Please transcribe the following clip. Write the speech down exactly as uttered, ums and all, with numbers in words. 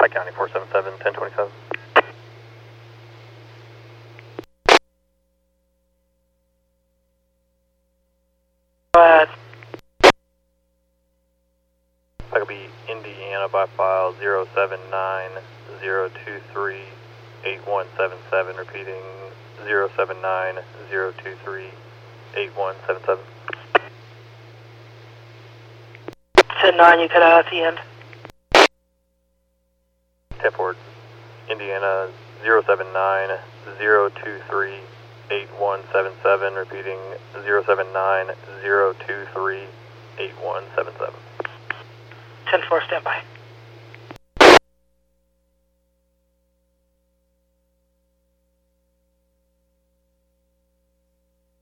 Pike County four seven seven, ten twenty-seven. Go ahead. That could be Indiana by file zero seven nine zero two three eight one seven seven, repeating zero seven nine zero two three eight one seven seven. ten nine, you cut out at the end. ten forward, Indiana zero seven nine zero two three eight one seven seven, repeating zero seven nine zero two three eight one seven seven. ten four, stand by.